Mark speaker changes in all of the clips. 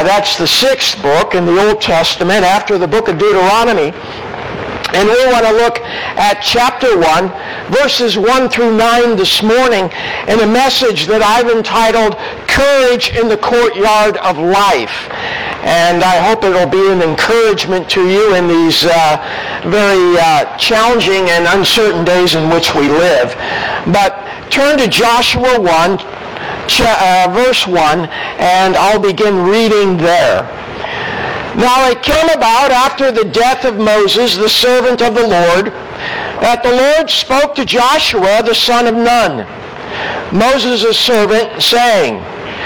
Speaker 1: That's the 6th book in the Old Testament after the book of Deuteronomy. And we want to look at chapter 1, verses 1 through 9 this morning in a message that I've entitled, Courage in the Courtyard of Life. And I hope it'll be an encouragement to you in these very challenging and uncertain days in which we live. But turn to Joshua 1, verse 1, and I'll begin reading there. Now it came about after the death of Moses, the servant of the Lord, that the Lord spoke to Joshua, the son of Nun, Moses' servant, saying,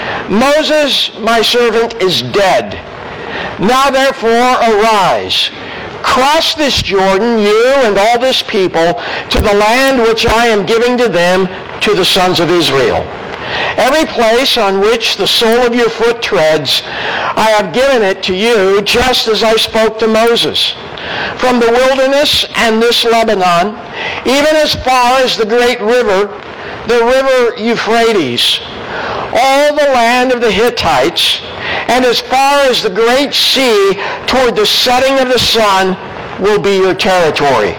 Speaker 1: Moses, my servant, is dead. Now therefore arise, cross this Jordan, you and all this people, to the land which I am giving to them, to the sons of Israel. Every place on which the sole of your foot treads, I have given it to you, just as I spoke to Moses. From the wilderness and this Lebanon, even as far as the great river, the river Euphrates, all the land of the Hittites, and as far as the great sea toward the setting of the sun will be your territory.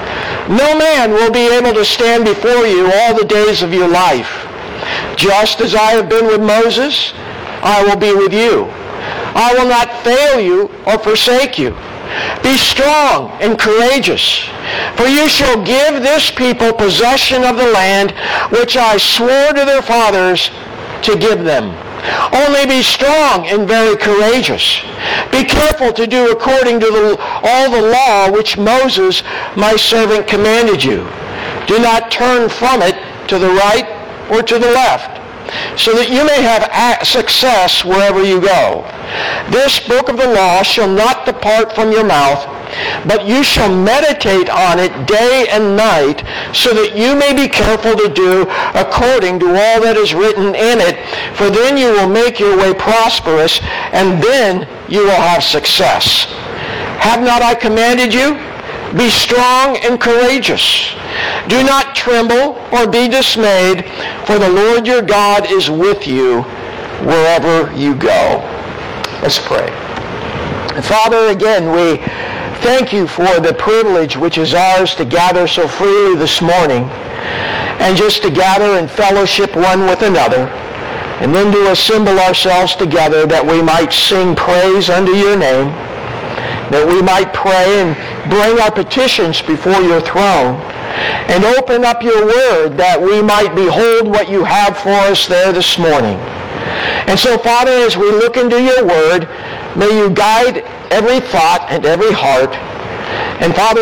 Speaker 1: No man will be able to stand before you all the days of your life. Just as I have been with Moses, I will be with you. I will not fail you or forsake you. Be strong and courageous, for you shall give this people possession of the land which I swore to their fathers to give them. Only be strong and very courageous. Be careful to do according to all the law which Moses, my servant, commanded you. Do not turn from it to the right or to the left, so that you may have success wherever you go. This book of the law shall not depart from your mouth, but you shall meditate on it day and night, so that you may be careful to do according to all that is written in it, for then you will make your way prosperous, and then you will have success. Have not I commanded you? Be strong and courageous. Do not tremble or be dismayed, for the Lord your God is with you wherever you go. Let's pray. Father, again, we thank you for the privilege which is ours to gather so freely this morning, and just to gather in fellowship one with another, and then to assemble ourselves together that we might sing praise unto your name, that we might pray and bring our petitions before your throne, and open up your word that we might behold what you have for us there this morning. And so, Father, as we look into your word, may you guide every thought and every heart. And Father,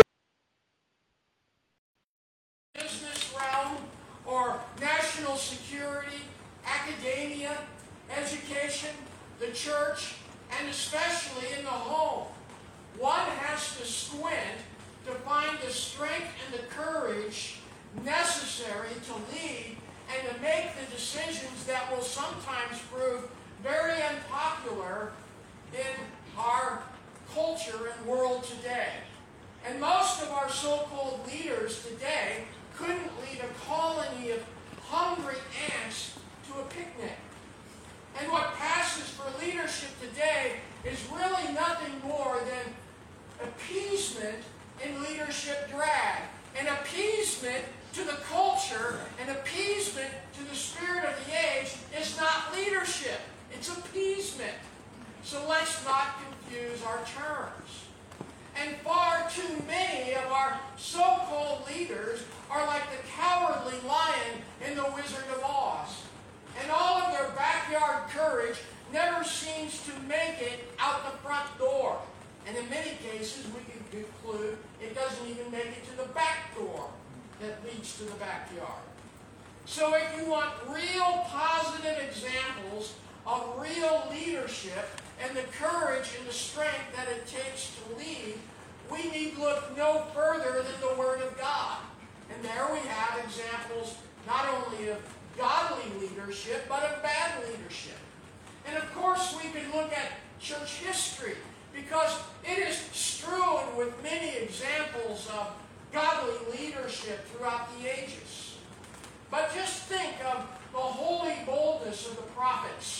Speaker 2: business realm or national security, academia, education, the church, and especially in the home, one has to squint to find the strength and the courage necessary to lead and to make the decisions that will sometimes prove very unpopular in our culture and world today. And most of our so-called leaders today couldn't lead a colony of hungry ants to a picnic. And what passes for leadership today is really nothing more than appeasement in leadership drag, an appeasement to the culture, an appeasement to the spirit of the age is not leadership, it's appeasement. So let's not confuse our terms. And far too many of our so-called leaders are like the cowardly lion in The Wizard of Oz. And all of their backyard courage never seems to make it out the front door. And in many cases, we can conclude it doesn't even make it to the back door that leads to the backyard. So if you want real positive examples of real leadership and the courage and the strength that it takes to lead, we need look no further than the Word of God. And there we have examples not only of godly leadership, but of bad leadership. And of course, we can look at church history, because it is strewn with many examples of godly leadership throughout the ages. But just think of the holy boldness of the prophets,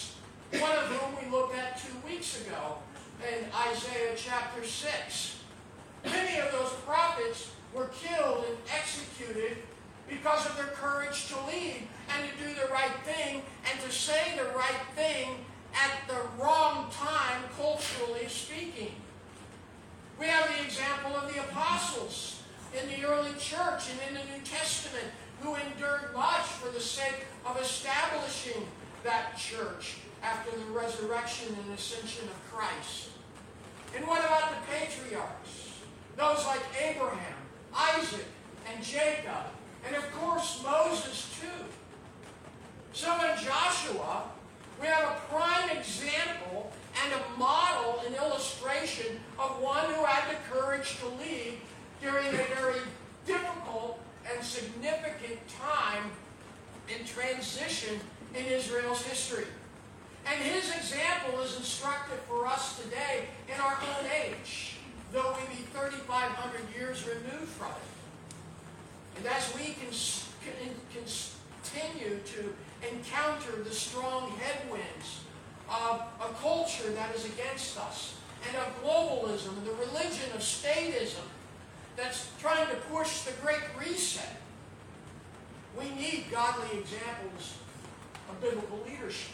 Speaker 2: one of whom we looked at 2 weeks ago in Isaiah chapter 6. Many of those prophets were killed and executed because of their courage to lead and to do the right thing and to say the right thing at the wrong time, culturally speaking. We have the example of the apostles in the early church and in the New Testament who endured much for the sake of establishing that church after the resurrection and ascension of Christ. And what about the patriarchs? Those like Abraham, Isaac, and Jacob, and of course Moses too. So in Joshua, we have a prime example and a model, an illustration of one who had the courage to lead during a very difficult and significant time in transition in Israel's history. And his example is instructive for us today in our own age, though we be 3,500 years removed from it. And as we continue to encounter the strong headwinds of a culture that is against us, and of globalism, and the religion of statism that's trying to push the Great Reset, we need godly examples of biblical leadership.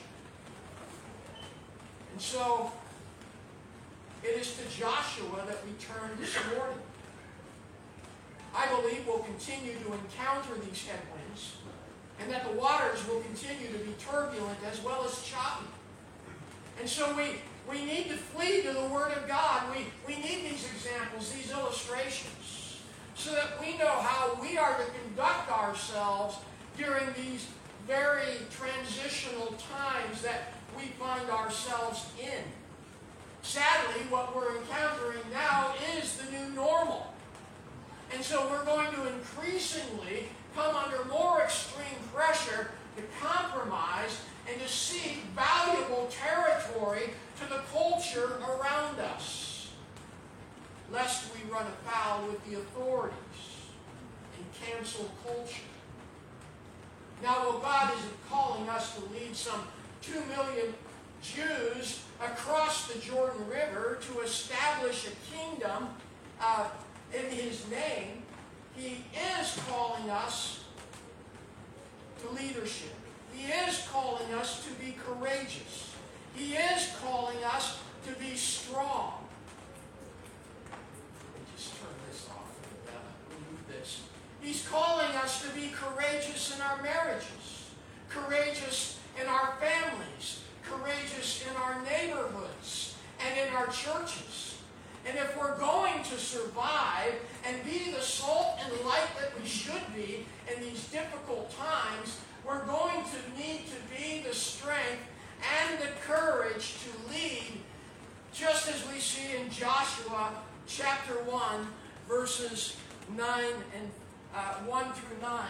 Speaker 2: And so, it is to Joshua that we turn this morning. I believe we'll continue to encounter these headwinds, and that the waters will continue to be turbulent as well as choppy. And so we need to flee to the Word of God. We need these examples, these illustrations, so that we know how we are to conduct ourselves during these very transitional times that we find ourselves in. Sadly, what we're encountering now is the new normal. And so we're going to increasingly come under more extreme pressure to compromise and to seek valuable territory to the culture around us, lest we run afoul with the authorities and cancel culture. Now, while God isn't calling us to lead some 2 million Jews across the Jordan River to establish a kingdom in His name, He is calling us to leadership. He is calling us to be courageous. He is calling us to be strong. Let me just turn this off and remove this. He's calling us to be courageous in our marriages, courageous in our families, courageous in our neighborhoods, and in our churches. And if we're going to survive and be the salt and light that we should be in these difficult times, we're going to need to be the strength and the courage to lead, just as we see in Joshua chapter 1, verses 1 through 9.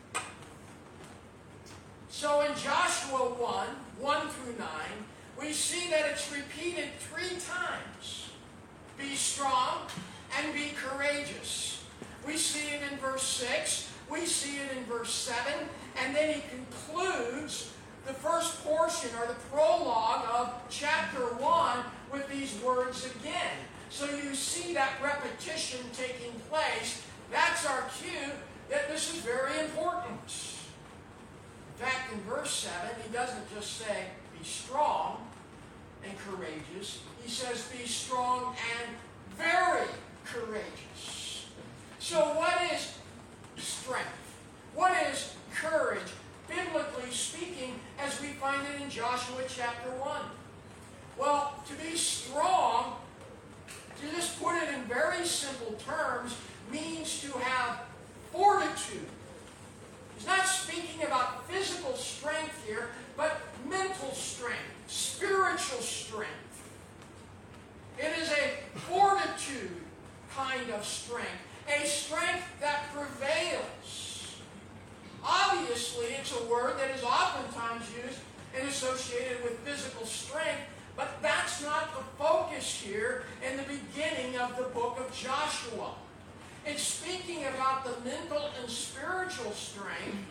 Speaker 2: So in Joshua 1 through 9, we see that it's repeated 3 times. Be strong and be courageous. We see it in verse 6, we see it in verse 7, and then he concludes the first portion, or the prologue of chapter 1, with these words again. So you see that repetition taking place. That's our cue that this is very important. In fact, in verse 7, he doesn't just say, be strong and courageous. He says, be strong and very courageous. So what is strength? What is courage, biblically speaking, as we find it in Joshua chapter 1? Well, to be strong, to just put it in very simple terms, means to have fortitude. He's not speaking about physical strength here, but mental strength, spiritual strength. It is a fortitude kind of strength, a strength that prevails. Obviously, it's a word that is oftentimes used and associated with physical strength, but that's not the focus here in the beginning of the book of Joshua. It's speaking about the mental and spiritual strength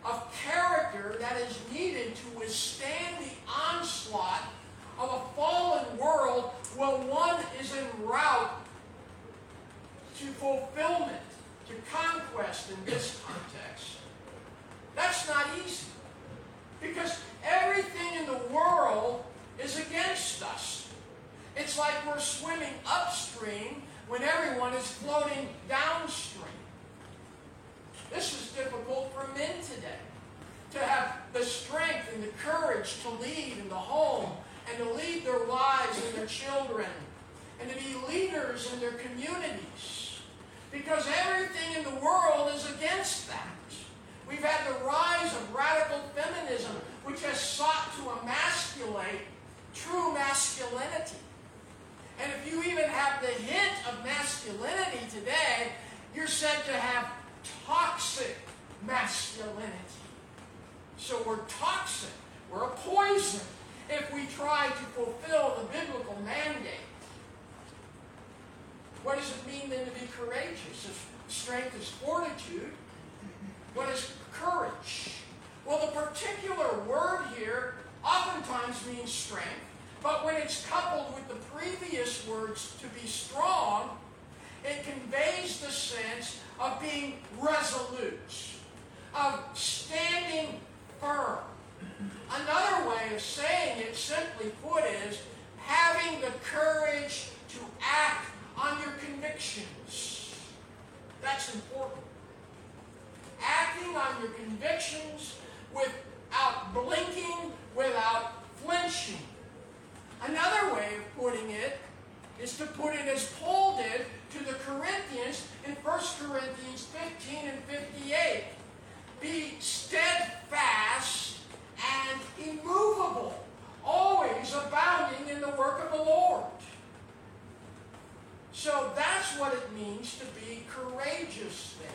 Speaker 2: of character that is needed to withstand the onslaught of a fallen world while one is en route to fulfillment, to conquest in this context. That's not easy, because everything in the world is against us. It's like we're swimming upstream when everyone is floating downstream. This is difficult for men today, to have the strength and the courage to lead in the home and to lead their wives and their children and to be leaders in their communities, because everything in the world is against that. We've had the rise of radical feminism, which has sought to emasculate true masculinity. And if you even have the hint of masculinity today, you're said to have toxic masculinity. So we're toxic. We're a poison if we try to fulfill the biblical mandate. What does it mean then to be courageous? If strength is fortitude, what is courage? Well, the particular word here oftentimes means strength, but when it's coupled with the previous words to be strong, it conveys the sense of being resolute, of standing firm. Another way of saying it, simply put, is having the courage to act on your convictions. That's important. Acting on your convictions without blinking, without flinching. Another way of putting it is to put it as Paul did to the Corinthians in 1 Corinthians 15 and 58. Be steadfast and immovable, always abounding in the work of the Lord. So that's what it means to be courageous then.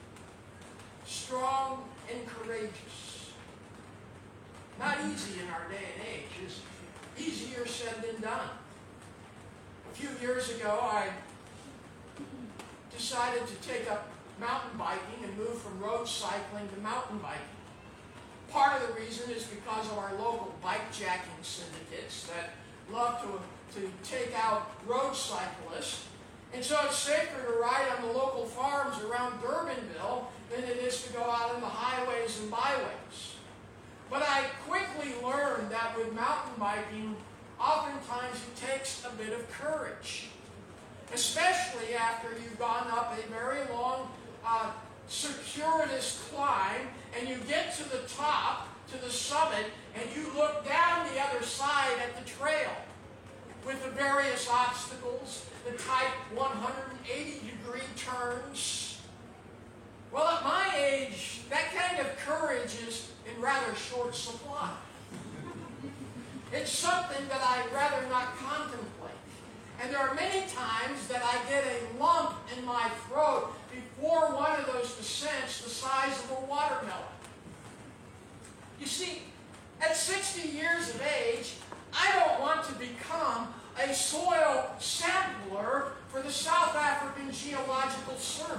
Speaker 2: Strong and courageous. Not easy in our day and age, is it? Easier said than done. A few years ago, I decided to take up mountain biking and move from road cycling to mountain biking. Part of the reason is because of our local bike jacking syndicates that love to take out road cyclists. And so it's safer to ride on the local farms around Durbinville than it is to go out on the highways and byways. But I quickly learned that with mountain biking, oftentimes it takes a bit of courage, especially after you've gone up a very long, circuitous climb, and you get to the top, to the summit, and you look down the other side at the trail with the various obstacles, the type 180-degree turns. Well, at my age, that kind of courage is in rather short supply. It's something that I'd rather not contemplate. And there are many times that I get a lump in my throat before one of those descents the size of a watermelon. You see, at 60 years of age, I don't want to become a soil sampler for the South African Geological Survey.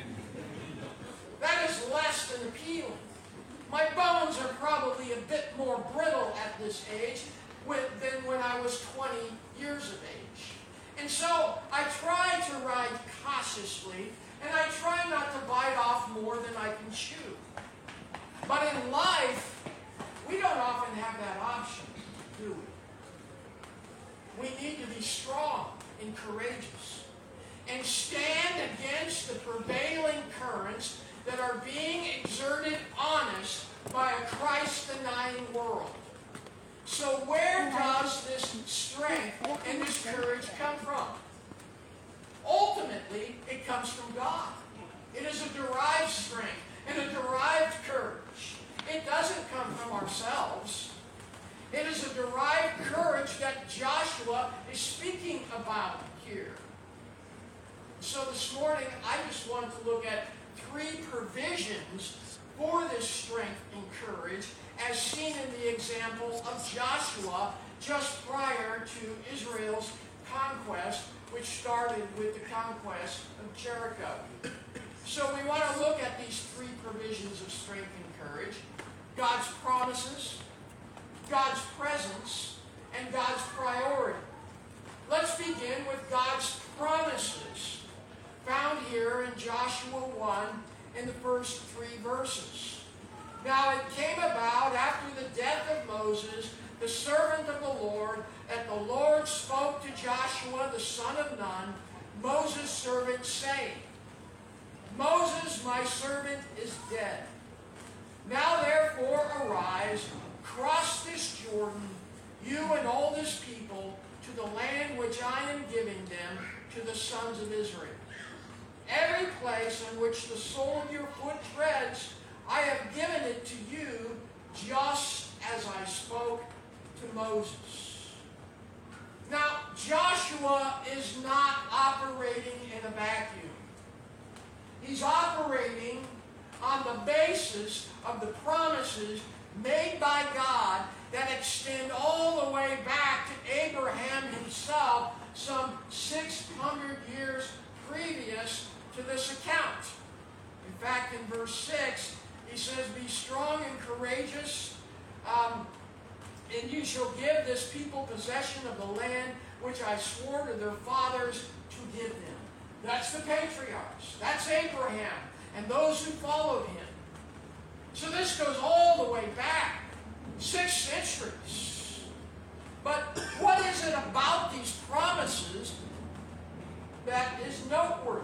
Speaker 2: That is less than appealing. My bones are probably a bit more brittle at this age than when I was 20 years of age. And so I try to ride cautiously, and I try not to bite off more than I can chew. But in life, we don't often have that option, do we? We need to be strong and courageous and stand against the prevailing currents that are being exerted on us by a Christ-denying world. So where does this strength and this courage come from? Ultimately, it comes from God. It is a derived strength and a derived courage. It doesn't come from ourselves. It is a derived courage that Joshua is speaking about here. So this morning, I just want to look at three provisions for this strength and courage as seen in the example of Joshua just prior to Israel's conquest, which started with the conquest of Jericho. So we want to look at these three provisions of strength and encourage: God's promises, God's presence, and God's priority. Let's begin with God's promises, found here in Joshua 1 in the first 3 verses. Now it came about after the death of Moses, the servant of the Lord, that the Lord spoke to Joshua the son of Nun, Moses' servant, saying, Moses, my servant, is dead. Now therefore arise, cross this Jordan, you and all this people, to the land which I am giving them, to the sons of Israel. Every place on which the sole of your foot treads, I have given it to you, just as I spoke to Moses. Now, Joshua is not operating in a vacuum. He's operating on the basis of the promises made by God that extend all the way back to Abraham himself, some 600 years previous to this account. In fact, in verse 6, he says, Be strong and courageous, and you shall give this people possession of the land which I swore to their fathers to give them. That's the patriarchs. That's Abraham and those who followed him. So this goes all the way back 6 centuries. But what is it about these promises that is noteworthy?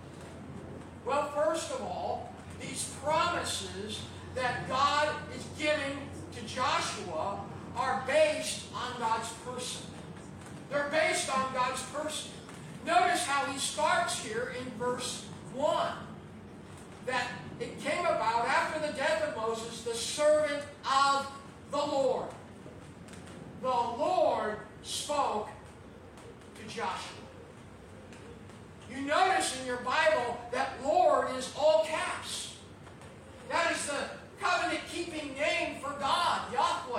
Speaker 2: Well, first of all, these promises that God is giving to Joshua are based on God's person. They're based on God's person. Notice how he starts here in verse 1. That it came about after the death of Moses, the servant of the Lord. The Lord spoke to Joshua. You notice in your Bible that Lord is all caps. That is the covenant-keeping name for God, Yahweh.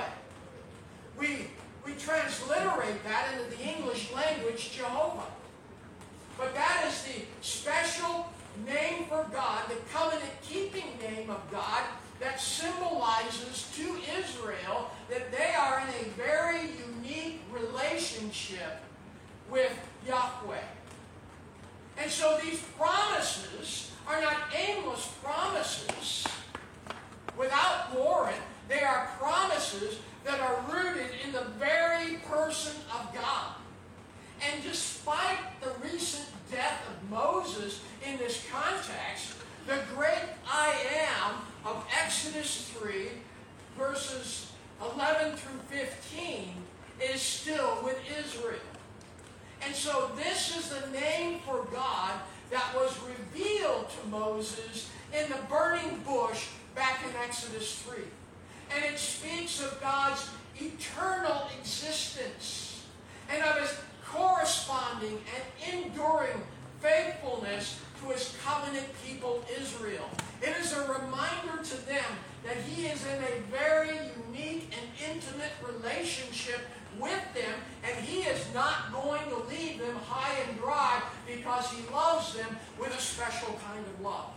Speaker 2: We transliterate that into the English language, Jehovah. But that is the special name for God, the covenant-keeping name of God, that symbolizes to Israel that they are in a very unique relationship with Yahweh. And so these promises are not aimless promises without warrant. They are promises that are rooted in the very person of God. And despite the recent death of Moses in this context, the great I am of Exodus 3, verses 11 through 15, is still with Israel. And so this is the name for God that was revealed to Moses in the burning bush back in Exodus 3. And it speaks of God's eternal existence and of his corresponding and enduring faithfulness to his covenant people Israel. It is a reminder to them that he is in a very unique and intimate relationship with them, and he is not going to leave them high and dry because he loves them with a special kind of love.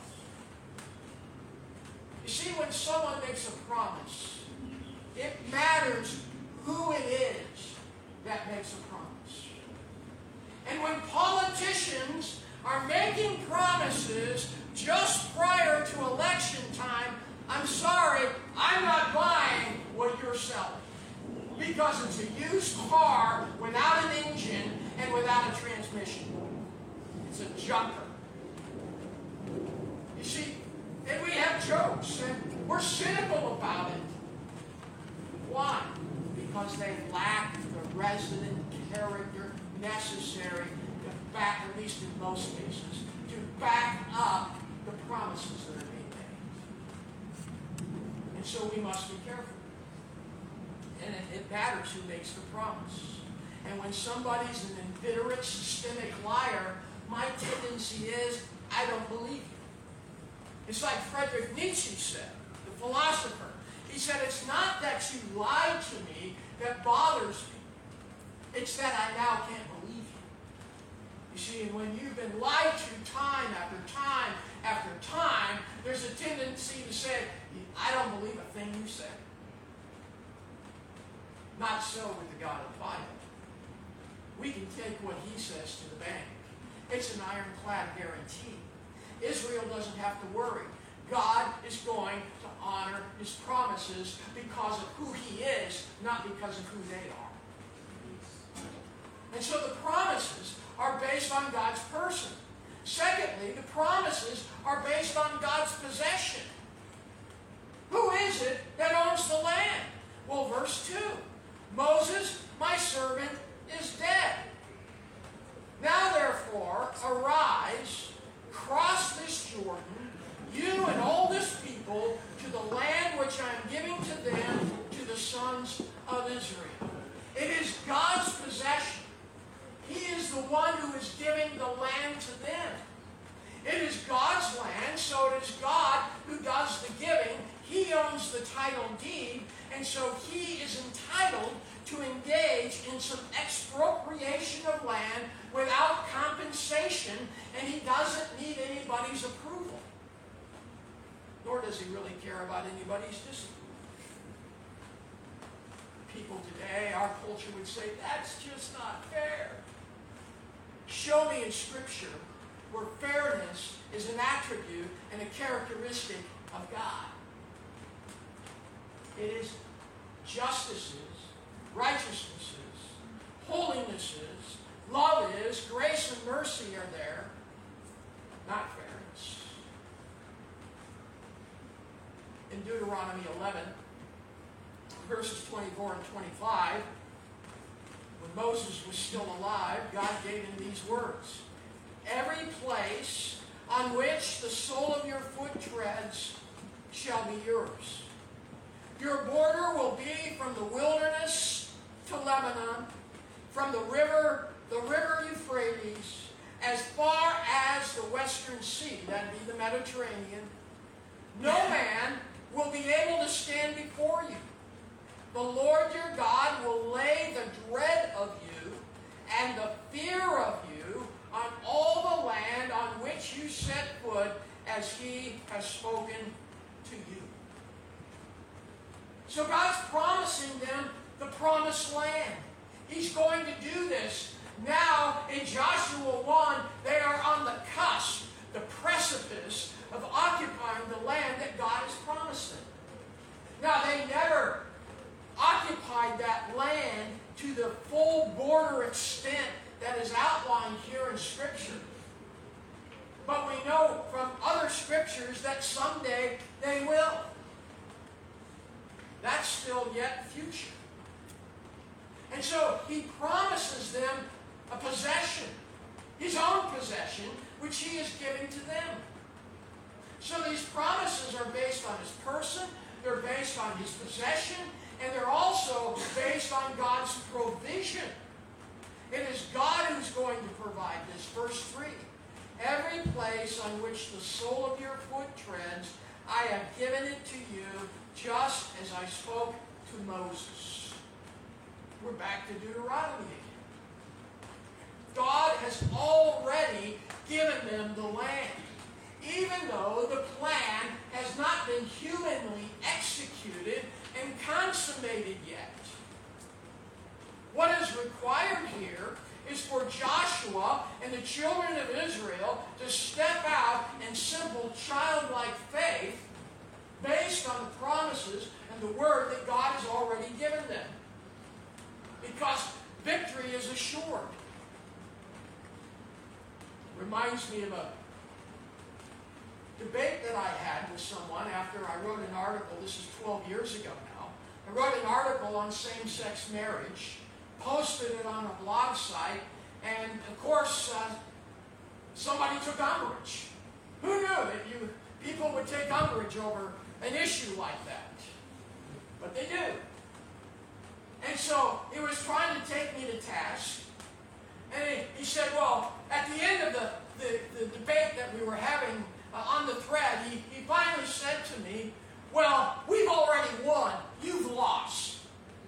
Speaker 2: You see, when someone makes a promise, it matters who it is that makes a promise. And when politicians are making promises just prior to election time, I'm sorry, I'm not buying what you're selling. Because it's a used car without an engine and without a transmission. It's a junker. You see, and we have jokes, and we're cynical about it. Why? Because they lack the resident character necessary to back, at least in most cases, to back up the promises that are being made. And so we must be careful. And it matters who makes the promise. And when somebody's an inveterate, systemic liar, my tendency is, I don't believe you. It's like Friedrich Nietzsche said, the philosopher. He said, it's not that you lied to me that bothers me. It's that I now can't believe you. You see, and when you've been lied to time after time after time, there's a tendency to say, I don't believe a thing you say. Not so with the God of the Bible. We can take what he says to the bank. It's an ironclad guarantee. Israel doesn't have to worry. God is going to honor his promises because of who he is, not because of who they are. And so the promises are based on God's person. Secondly, the promises are based on God's possession. Who is it that owns the land? Well, verse 2. Moses, my servant, is dead. Now therefore, arise, cross this Jordan, you and all this people, to the land which I am giving to them, to the sons of Israel. It is God's possession. He is the one who is giving the land to them. It is God's land, so it is God who does the giving. He owns the title deed, and so he is entitled to engage in some expropriation of land without compensation, and he doesn't need anybody's approval. Nor does he really care about anybody's disapproval. People today, our culture would say, that's just not fair. Show me in Scripture where fairness is an attribute and a characteristic of God. It is justices, righteousnesses, holinesses, love is, grace and mercy are there, not fairness. In Deuteronomy 11, verses 24 and 25, when Moses was still alive, God gave him these words. Every place on which the sole of your foot treads shall be yours. Your border will be from the wilderness to Lebanon, from the river Euphrates, as far as the western sea, that would be the Mediterranean. No man will be able to stand before you. The Lord your God will lay the dread of you and the fear of you on all the land on which you set foot, as he has spoken to you. So God's promising them the promised land. He's going to do this. Now, in Joshua 1, they are on the cusp, the precipice of occupying the land that God has promised them. Now, they never occupied that land to the full border extent that is outlined here in Scripture. But we know from other Scriptures that someday they will. That's still yet future. And so he promises them a possession, his own possession, which he is giving to them. So these promises are based on his person, they're based on his possession, and they're also based on God's provision. It is God who's going to provide this. Verse 3. Every place on which the sole of your foot treads, I have given it to you, just as I spoke to Moses. We're back to Deuteronomy again. God has already given them the land, even though the plan has not been humanly executed and consummated yet. What is required here is for Joshua and the children of Israel to step out in simple childlike faith based on the promises and the word that God has already given them. Because victory is assured. Reminds me of a debate that I had with someone after I wrote an article. This is 12 years ago now. I wrote an article on same-sex marriage, posted it on a blog site, and of course, somebody took umbrage. Who knew that people would take umbrage over an issue like that? But they do. And so he was trying to take me to task. And he said, well, at the end of the debate that we were having on the thread, he finally said to me, well, we've already won. You've lost.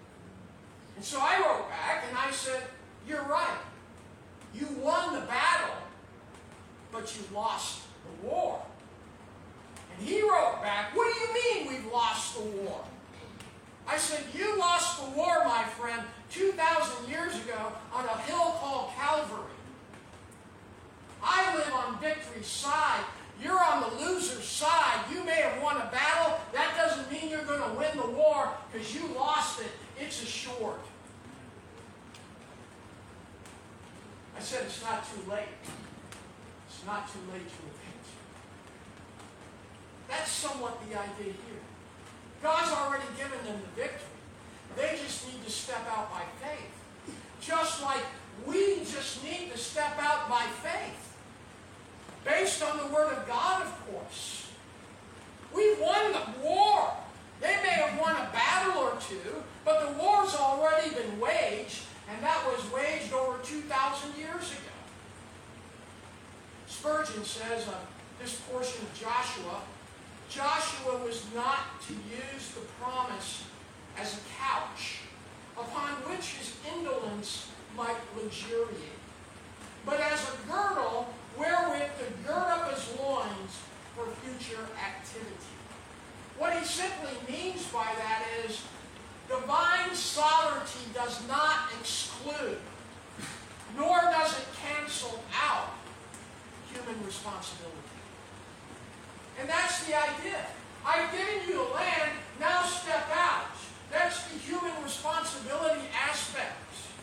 Speaker 2: And so I wrote back and I said, you're right. You won the battle. but you lost the war. And he wrote back, what do you mean we've lost the war? I said, you lost the war, my friend, 2,000 years ago on a hill called Calvary. I live on victory's side. You're on the loser's side. You may have won a battle. That doesn't mean you're going to win the war because you lost it. It's assured. I said, it's not too late. It's not too late to repent. That's somewhat the idea here. God's already given them the victory. They just need to step out by faith. Just like we just need to step out by faith. Based on the Word of God, of course. We've won the war. They may have won a battle or two, but the war's already been waged, and that was waged over 2,000 years ago. Spurgeon says on this portion of Joshua was not to use the promise as a couch upon which his indolence might luxuriate, but as a girdle wherewith to gird up his loins for future activity. What he simply means by that is divine sovereignty does not exclude, nor does it cancel out human responsibility. And that's the idea. I've given you the land, now step out. That's the human responsibility aspect.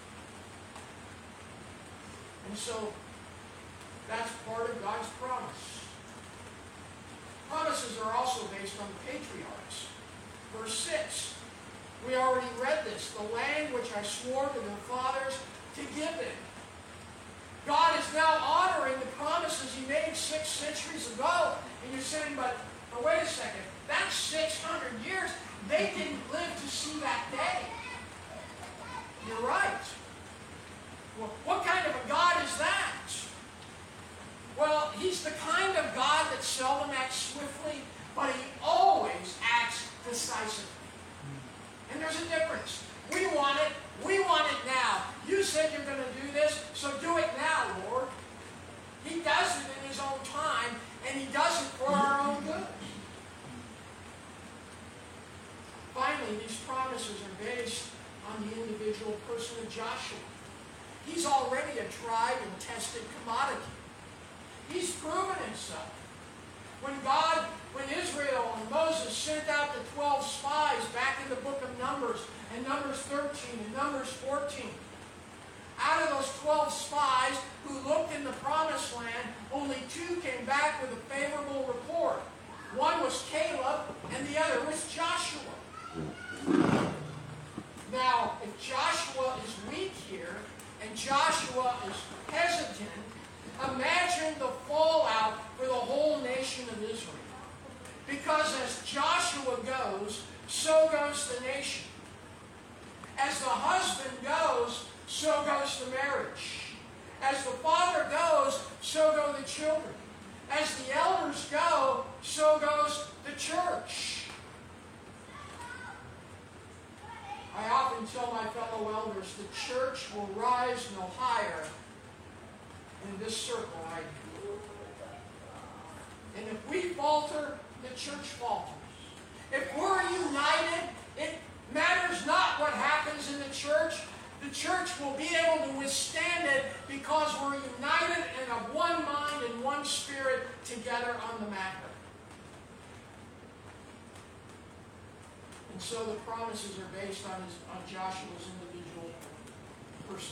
Speaker 2: And so, that's part of God's promise. Promises are also based on the patriarchs. Verse 6, we already read this. The land which I swore to their fathers to give them. God is now honoring the promises he made 6 centuries ago. And you're saying, but wait a second, that's 600 years. They didn't live to see that day. You're right. Well, what kind of a God is that? Well, he's the kind of God that seldom acts swiftly, but he always acts decisively. And there's a difference. We want it now. You said you're going to do this, so do it now, Lord. He does it in his own time, and he does it for our own good. Finally, these promises are based on the individual person of Joshua. He's already a tried and tested commodity. He's proven himself. When Israel and Moses sent out the 12 spies back in the book of Numbers, and Numbers 13 and Numbers 14, out of those 12 spies who looked in the promised land, only 2 came back with a favorable report. One was Caleb, and the other was Joshua. Now, if Joshua is weak here, and Joshua is hesitant, imagine the fallout for the whole nation of Israel. Because as Joshua goes, so goes the nation. As the husband goes, so goes the marriage. As the father goes, so go the children. As the elders go, so goes the church. I often tell my fellow elders, the church will rise no higher in this circle right here. And if we falter, the church falters. If we're united, it matters not what happens in the church. The church will be able to withstand it because we're united and of one mind and one spirit together on the matter. And so the promises are based on Joshua's individual person.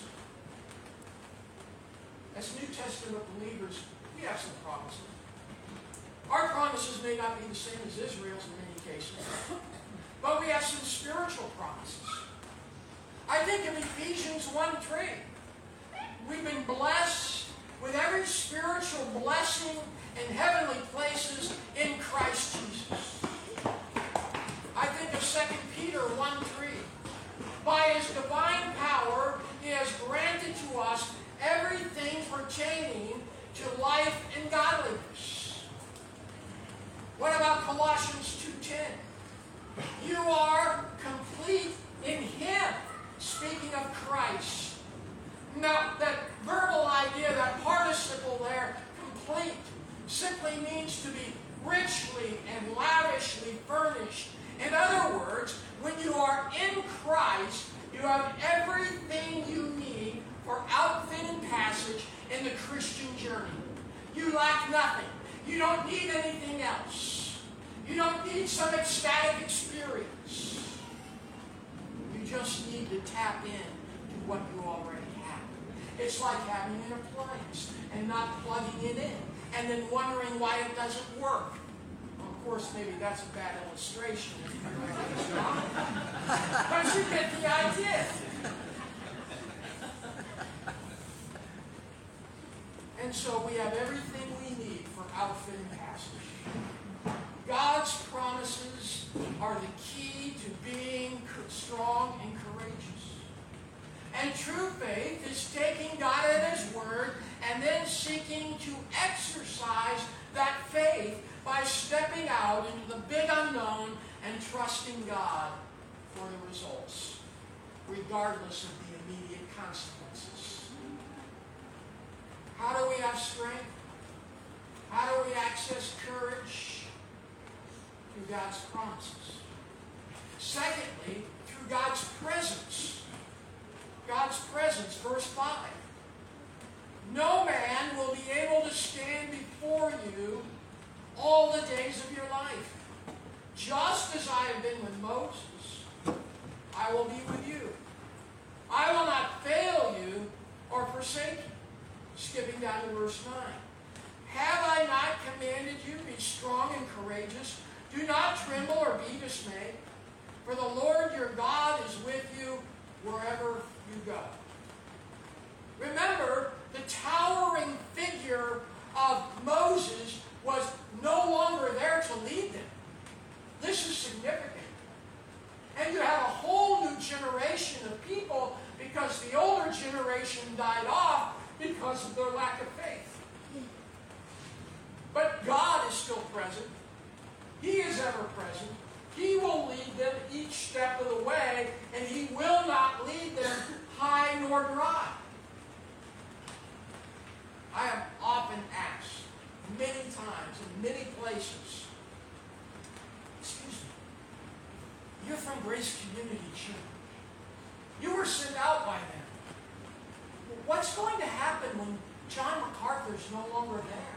Speaker 2: As New Testament believers, we have some promises. Our promises may not be the same as Israel's in many cases, but we have some spiritual promises. I think of Ephesians 1:3. We've been blessed with every spiritual blessing in heavenly places in Christ Jesus. I think of 2 Peter 1:3. By his divine power, he has granted to us everything pertaining to life and godliness. What about Colossians 2:10? You are complete in him, speaking of Christ. Now, that verbal idea, that participle there, complete. You lack nothing. You don't need anything else. You don't need some ecstatic experience. You just need to tap in to what you already have. It's like having an appliance and not plugging it in and then wondering why it doesn't work. Of course, maybe that's a bad illustration. But you get the idea. And so we have everything we need for outfitting passage. God's promises are the key to being strong and courageous. And true faith is taking God at His word and then seeking to exercise that faith by stepping out into the big unknown and trusting God for the results, regardless of the immediate consequences. How do we have strength? How do we access courage? Through God's promises. Secondly, through God's presence. God's presence, verse 5. No man will be able to stand before you all the days of your life. Just as I have been with Moses, I will be with you. I will not fail you or forsake you. Skipping down to verse 9. Have I not commanded you, be strong and courageous? Do not tremble or be dismayed, for the Lord your God is with you wherever you go. Remember, the towering figure of Moses was no longer there to lead them. This is significant. And you have a whole new generation of people because the older generation died off because of their lack of faith. But God is still present. He is ever present. He will lead them each step of the way, and He will not lead them high nor dry. I have often asked, many times, in many places, excuse me, you're from Grace Community Church. You were sent out by them. What's going to happen when John MacArthur's no longer there?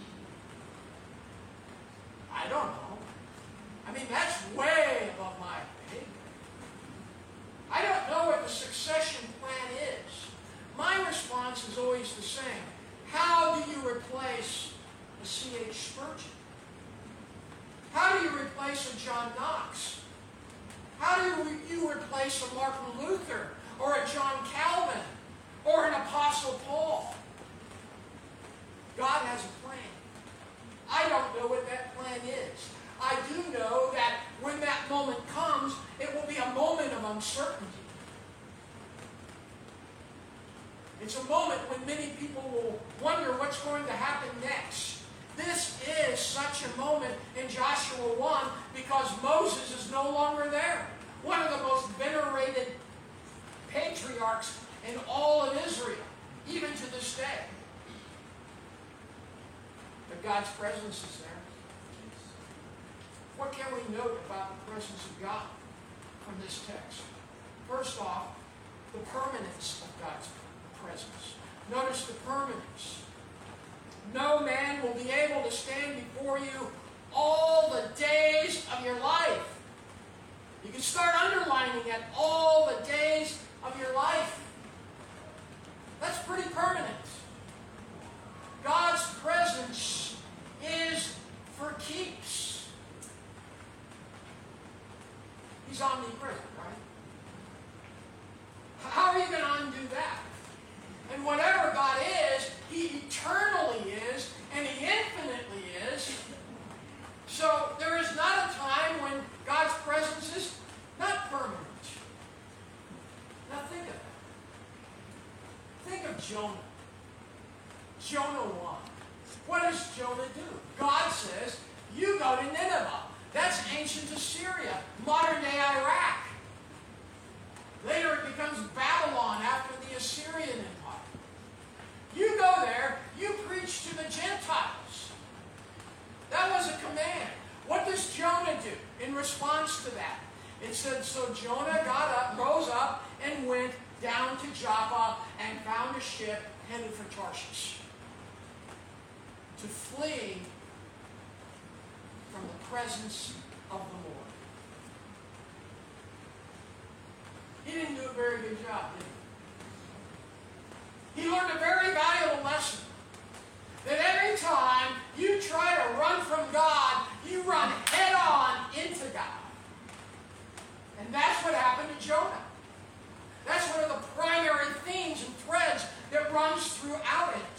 Speaker 2: I don't know. I mean, that's way above my pay grade. I don't know what the succession plan is. My response is always the same. How do you replace a C.H. Spurgeon? How do you replace a John Knox? How do you replace a Martin Luther or a John Calvin or an Apostle Paul? God has a plan. I don't know what that plan is. I do know that when that moment comes, it will be a moment of uncertainty. It's a moment when many people will wonder what's going to happen next. This is such a moment in Joshua 1 because Moses is no longer there. One of the most venerated patriarchs in all of Israel, even to this day. But God's presence is there. What can we note about the presence of God from this text? First off, the permanence of God's presence. Notice the permanence. No man will be able to stand before you all the days of your life. You can start underlining it, all the days of your life. That's pretty permanent. God's presence is for keeps. He's omnipresent, right? How are you going to undo that? And whatever God is, He eternally is, and He infinitely is. So there is not a time when God's presence is not permanent. Now think of it. Think of Jonah. Jonah 1. What does Jonah do? God says, you go to Nineveh. That's ancient Assyria, modern day Iraq. Later it becomes Babylon after the Assyrian Empire. You go there, you preach to the Gentiles. That was a command. What does Jonah do in response to that? It said, so Jonah rose up and went down to Joppa and found a ship headed for Tarshish. to flee from the presence of the Lord. He didn't do a very good job, did he? He learned a very valuable lesson. That every time you try to run from God, you run head on into God. And that's what happened to Jonah. That's one of the primary themes and threads that runs throughout it.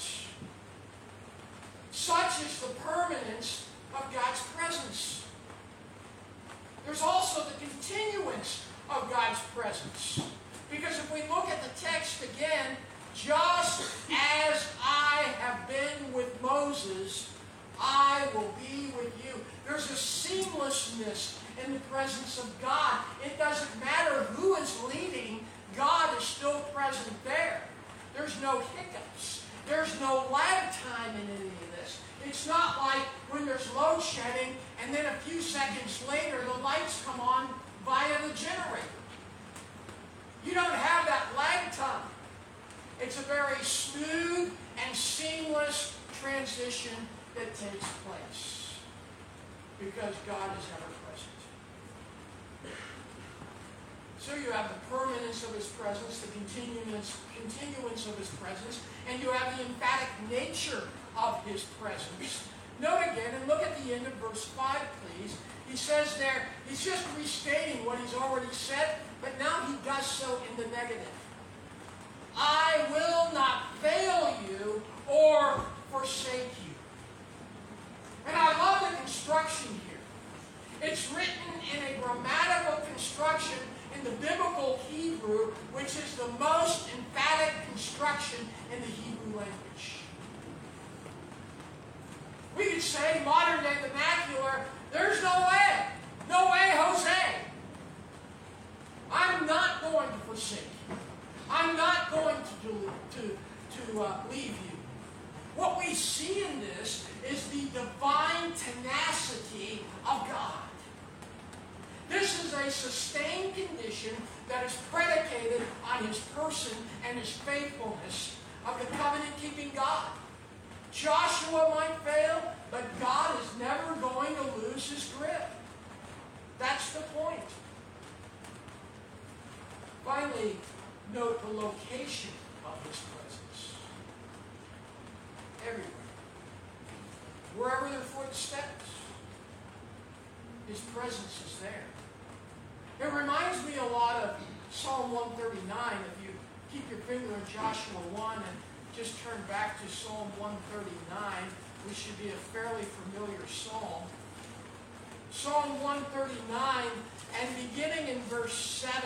Speaker 2: Such is the permanence of God's presence. There's also the continuance of God's presence. Because if we look at the text again, just as I have been with Moses, I will be with you. There's a seamlessness in the presence of God. It doesn't matter who is leading, God is still present there. There's no hiccups. There's no lag time in any of this. It's not like when there's load shedding and then a few seconds later the lights come on via the generator. You don't have that lag time. It's a very smooth and seamless transition that takes place because God is ever present. So you have the permanence of His presence, the continuance of His presence, and you have the emphatic nature of His presence. Note again, and look at the end of verse 5, please. He says there, he's just restating what he's already said, but now he does so in the negative. I will not fail you or forsake you. And I love the construction here. It's written in a grammatical construction in the biblical Hebrew, which is the most emphatic construction in the Hebrew language. We could say, modern day vernacular, there's no way. No way, Jose. I'm not going to forsake you. I'm not going to leave you. What we see in this is the divine tenacity of God. This is a sustained condition that is predicated on His person and His faithfulness of the covenant-keeping God. Joshua might fail, but God is never going to lose His grip. That's the point. Finally, note the location of His presence. Everywhere. Wherever their foot steps, His presence is there. It reminds me a lot of Psalm 139. If you keep your finger in Joshua 1 and just turn back to Psalm 139, which should be a fairly familiar psalm. Psalm 139, and beginning in verse 7,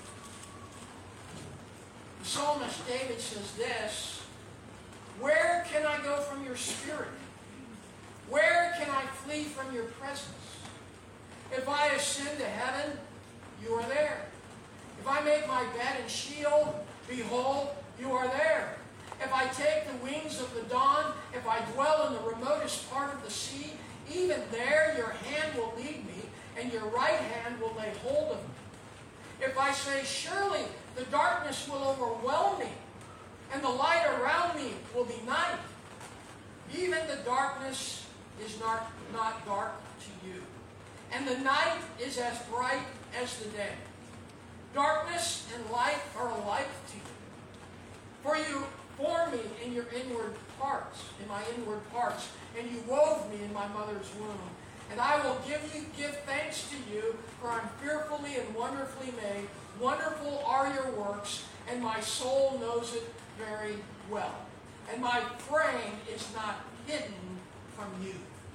Speaker 2: the psalmist David says this, "Where can I go from your spirit? Where can I flee from your presence? If I ascend to heaven, you are there. If I make my bed in Sheol, behold, you are there. If I take the wings of the dawn, if I dwell in the remotest part of the sea, even there your hand will lead me, and your right hand will lay hold of me. If I say, surely the darkness will overwhelm me, and the light around me will be night, even the darkness is not dark to you, and the night is as bright as the day. Darkness and light are alike to you. For you formed me in your inward parts, in my inward parts, and you wove me in my mother's womb. And I will give thanks to you, for I'm fearfully and wonderfully made. Wonderful are your works, and my soul knows it very well. And my frame is not hidden from you."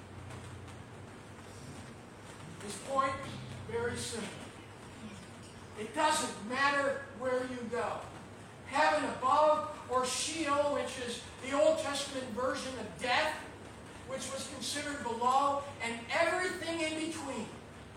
Speaker 2: This point, very simple. It doesn't matter where you go. Heaven above, or Sheol, which is the Old Testament version of death, which was considered below, and everything in between.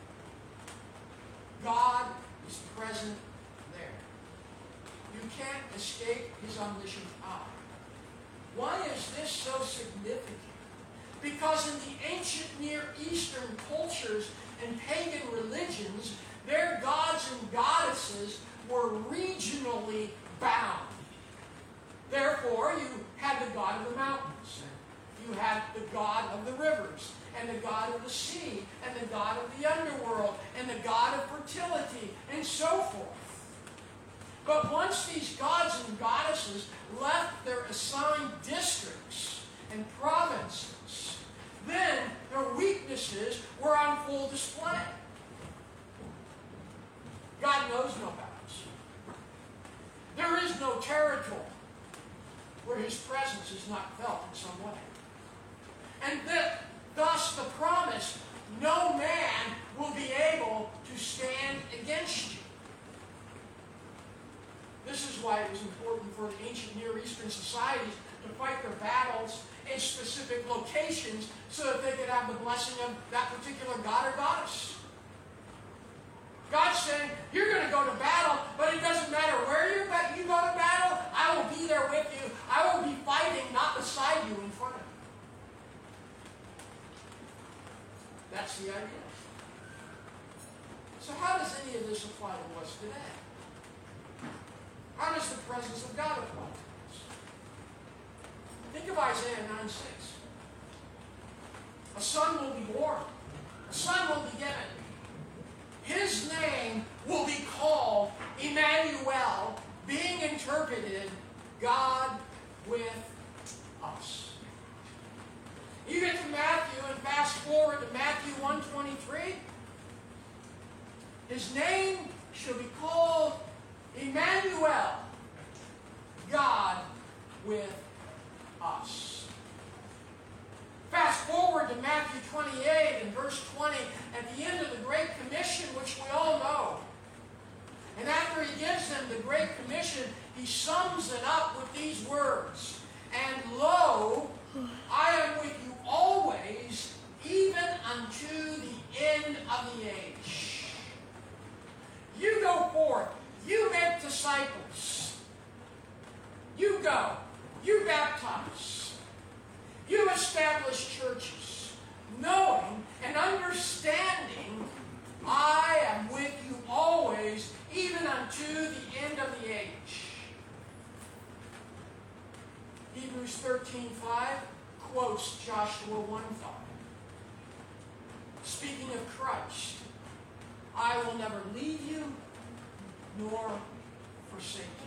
Speaker 2: God is present there. You can't escape His omniscient eye. Why is this so significant? Because in the ancient Near Eastern cultures and pagan religions, their gods and goddesses were regionally bound. Therefore, you had the god of the mountains. you have the God of the rivers, and the God of the sea, and the God of the underworld, and the God of fertility, and so forth. But once these gods and goddesses left their assigned districts and provinces, then their weaknesses were on full display. God knows no bounds. There is no territory where his presence is not felt in some way. And thus the promise, no man will be able to stand against you. This is why it was important for the ancient Near Eastern societies to fight their battles in specific locations so that they could have the blessing of that particular god or goddess. God's saying, you're going to go to battle, but it doesn't matter where you go to battle, I will be there with you. I will be fighting, not beside you, in front of you. That's the idea. So how does any of this apply to us today? How does the presence of God apply to us? Think of Isaiah 9:6. A son will be born. A son will be given. His name will be called Emmanuel, being interpreted God with us. You get to Matthew and fast forward to Matthew 1:23. His name shall be called Emmanuel, God with us. Fast forward to Matthew 28 and verse 20 at the end of the Great Commission, which we all know. And after he gives them the Great Commission, he sums it up with these words. And lo, I am with you always, even unto the end of the age. You go forth. You make disciples. You go. You baptize. You establish churches, knowing and understanding I am with you always, even unto the end of the age. Hebrews 13:5 quotes Joshua 1:5. Speaking of Christ, I will never leave you nor forsake you.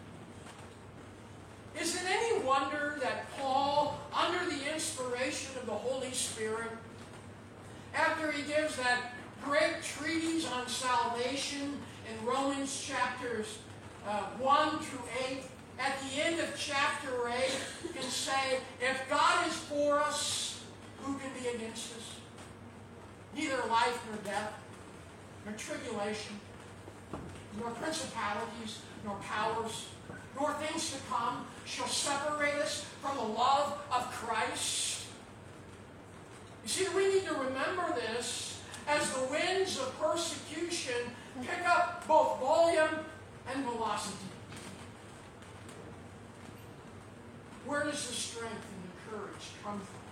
Speaker 2: Is it any wonder that Paul, under the inspiration of the Holy Spirit, after he gives that great treatise on salvation in Romans chapters 1 through 8, at the end of chapter 8, can say, if God is for us, who can be against us? Neither life nor death, nor tribulation, nor principalities, nor powers, nor things to come shall separate us from the love of Christ. You see, we need to remember this as the winds of persecution pick up both volume and velocity. Where does the strength and the courage come from?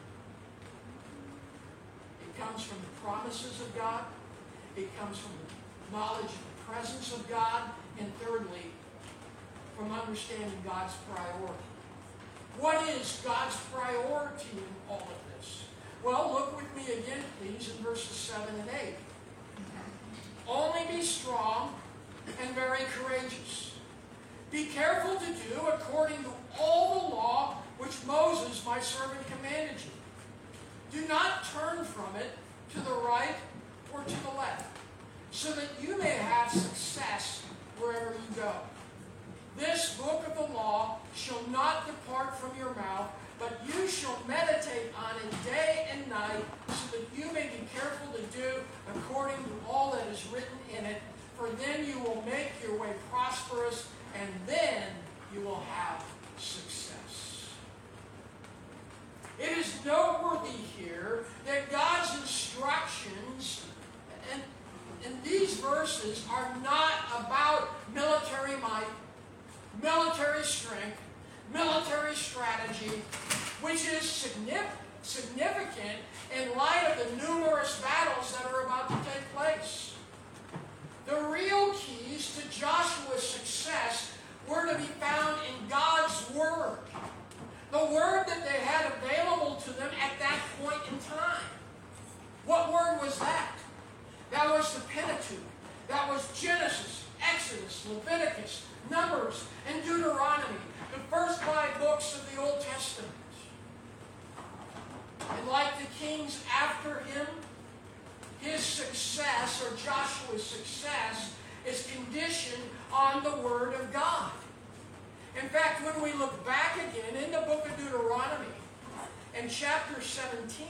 Speaker 2: It comes from the promises of God. It comes from the knowledge of the presence of God. And thirdly, from understanding God's priority. What is God's priority in all of this? Well, look with me again, please, in verses 7 and 8. Only be strong and very courageous. Be careful to do according to all the law which Moses, my servant, commanded you. Do not turn from it to the right or to the left, so that you may have success wherever you go. This book of the law shall not depart from your mouth, but you shall meditate on it day and night, so that you may be careful to do according to all that is written in it. For then you will make your way prosperous, and then you will have success. It is noteworthy here that God's instructions in these verses are not about military might, military strength, military strategy, which is significant in light of the numerous battles that are about to take place. The real keys to Joshua's success were to be found in God's Word. The word that they had available to them at that point in time. What word was that? That was the Pentateuch. That was Genesis, Exodus, Leviticus, Numbers, and Deuteronomy. The first 5 books of the Old Testament. And like the kings after him, his success, or Joshua's success, is conditioned on the Word of God. In fact, when we look back again in the book of Deuteronomy, in chapter 17,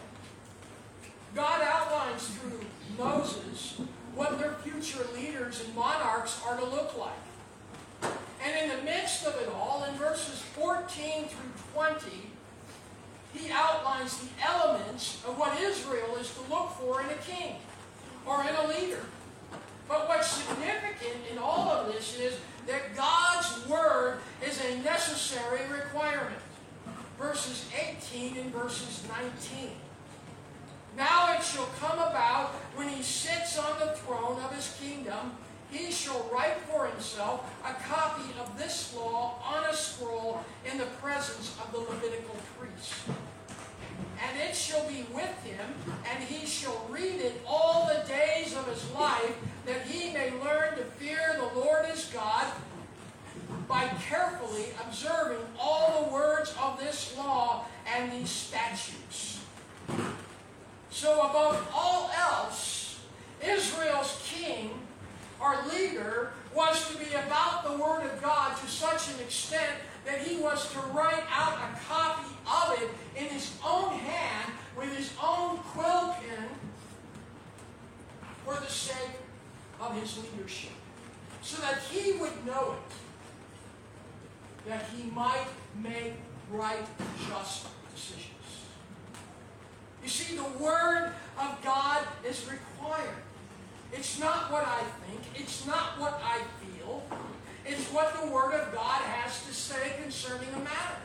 Speaker 2: God outlines through Moses what their future leaders and monarchs are to look like. And in the midst of it all, in verses 14 through 20, he outlines the elements of what Israel is to look for in a king or in a leader. But what's significant in all of this is that God's word is a necessary requirement. Verses 18 and verses 19. Now it shall come about when he sits on the throne of his kingdom, he shall write for himself a copy of this law on a scroll in the presence of the Levitical priest. And it shall be with him, and he shall read it all the days of his life, that he may learn to fear the Lord his God by carefully observing all the words of this law and these statutes. So above all else, Israel's king, our leader, was to be about the Word of God to such an extent that he was to write out a copy of it in his own hand with his own quill pen for the sake of his leadership, so that he would know it, that he might make right, just decisions. You see, the Word of God is required. It's not what I think. It's not what I feel. It's what the Word of God has to say concerning a matter.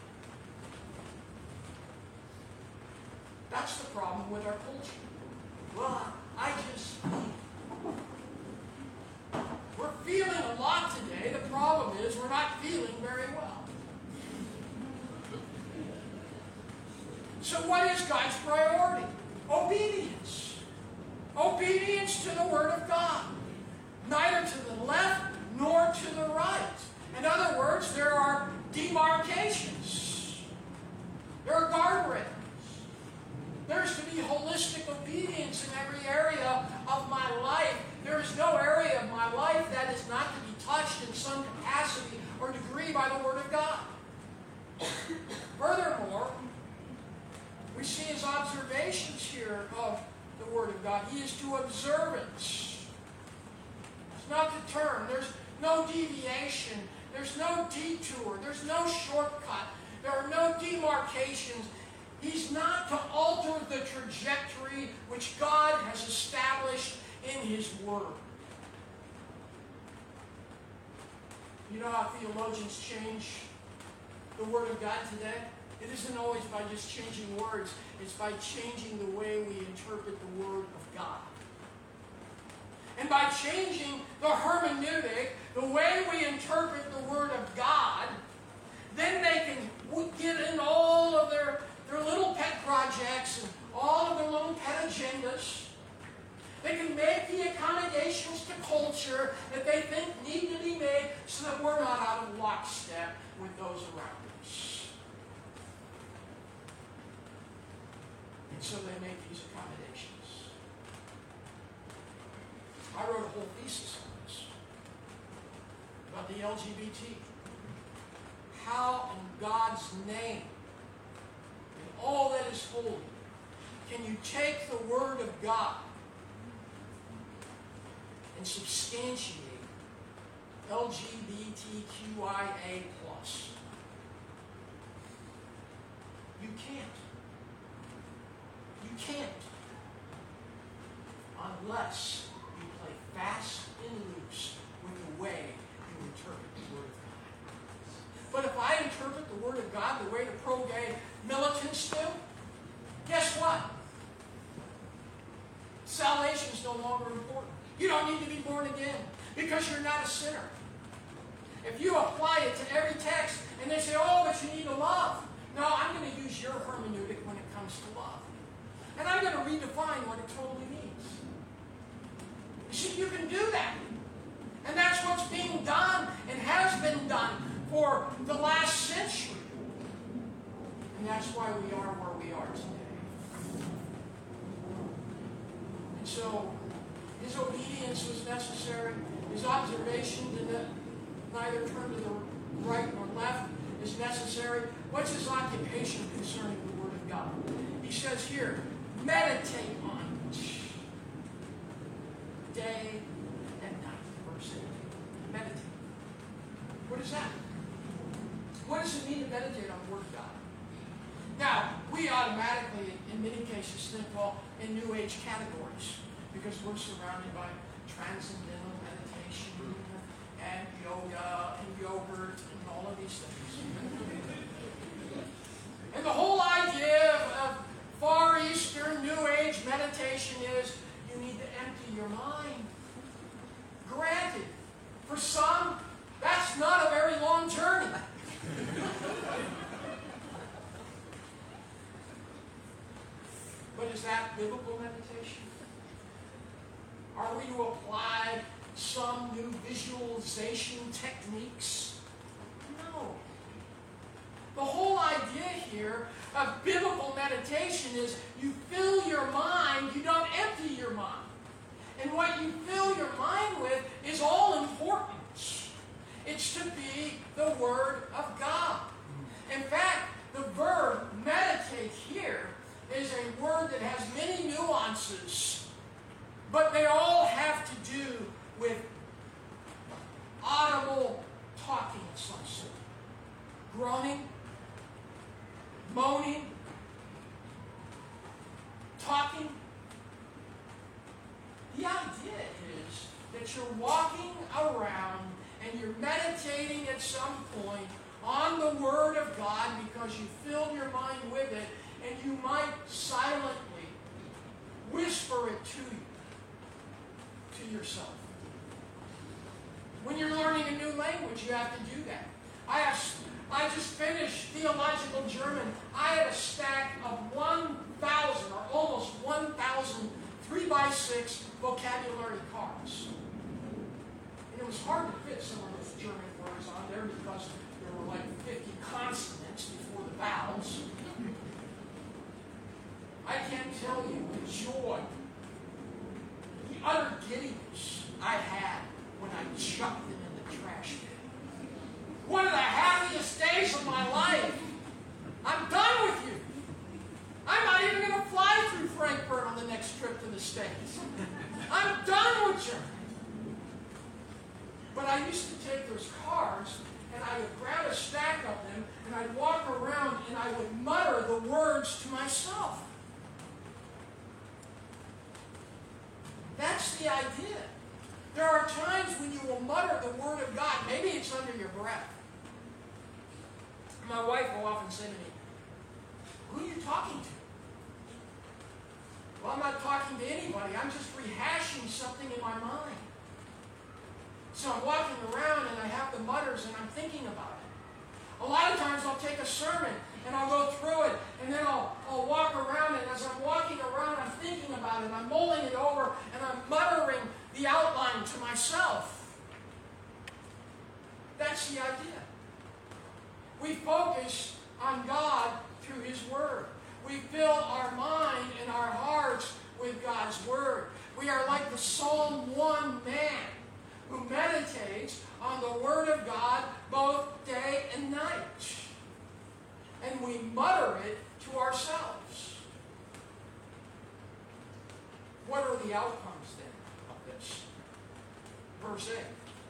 Speaker 2: That's the problem with our culture. Well, I just feel. We're feeling a lot today. The problem is we're not feeling very well. So what is God's priority? Obedience. Obedience to the Word of God. Neither to the left nor to the right. In other words, there are demarcations. There are guardrails. There's to be holistic obedience in every area of my life. There is no area of my life that is not to be touched in some capacity or degree by the Word of God. Furthermore, we see his observations here of the Word of God. He is to observance. It's not to turn. There's no deviation. There's no detour. There's no shortcut. There are no demarcations. He's not to alter the trajectory which God has established in His Word. You know how theologians change the Word of God today? It isn't always by just changing words. It's by changing the way we interpret the Word of God. And by changing the hermeneutic, the way we interpret the Word of God, then they can get in all of their little pet projects and all of their little pet agendas. They can make the accommodations to culture that they think need to be made so that we're not out of lockstep with those around us. And so they make these accommodations. I wrote a whole thesis on this about the LGBT. How in God's name, in all that is holy, can you take the Word of God and substantiate LGBTQIA+? You can't. You can't. Unless you play fast and loose with the way you interpret the Word of God. But if I interpret the Word of God the way the pro-gay militants do, guess what? Salvation is no longer important. You don't need to be born again because you're not a sinner. If you apply it to every text And they say, oh, but you need to love. No, I'm going to use your hermeneutic when it comes to love. And I'm going to redefine what it totally means. You see, you can do that. And that's what's being done and has been done for the last century. And that's why we are where we are today. And so, his obedience was necessary. His observation did neither turn to the right nor left is necessary. What's his occupation concerning the Word of God? He says here, meditate on it day and night. Verse 8. Meditate. What is that? What does it mean to meditate on the Word of God? Now, we automatically, in many cases, think, well, in New Age categories, because we're surrounded by transcendental meditation and yoga and yogurt and all of these things. And the whole idea of Far Eastern New Age meditation is you need to empty your mind. Granted, for some, that's not a very long journey. But is that biblical meditation? Are we to apply some new visualization techniques? No. The whole idea here of biblical meditation is you fill your mind, you don't empty your mind. And what you fill your mind with is all important. It's to be the Word of God. In fact, the verb meditate here is a word that has many nuances, but they all have to do with audible talking of some sort. Groaning, moaning, talking. The idea is that you're walking around and you're meditating at some point on the Word of God because you filled your mind with it, and you might silently whisper it to yourself. When you're learning a new language, you have to do that. I just finished theological German. I had a stack of 1,000 or almost 1,000 3x6 vocabulary cards. And it was hard to fit some of those German words on there because there were like 50 consonants before the vowels. I can't tell you the joy, the utter giddiness I had when I chucked them in the trash bin. One of the happiest days of my life. I'm done with you. I'm not even going to fly through Frankfurt on the next trip to the States. I'm done with Germany. But I used to take those cards and I would grab a stack of them and I'd walk around and I would mutter the words to myself. That's the idea. There are times when you will mutter the Word of God. Maybe it's under your breath. My wife will often say to me, who are you talking to? Well, I'm not talking to anybody. I'm just rehashing something in my mind. So I'm walking around and I have the mutters and I'm thinking about it. A lot of times I'll take a sermon and I'll go through it and then I'll walk around, and as I'm walking around I'm thinking about it, I'm mulling it over, and I'm muttering the outline to myself. That's the idea. We focus on God through His Word. We fill our mind and our hearts with God's Word. We are like the Psalm 1 man who meditates on the Word of God both day and night. And we mutter it to ourselves. What are the outcomes then of this? Verse 8.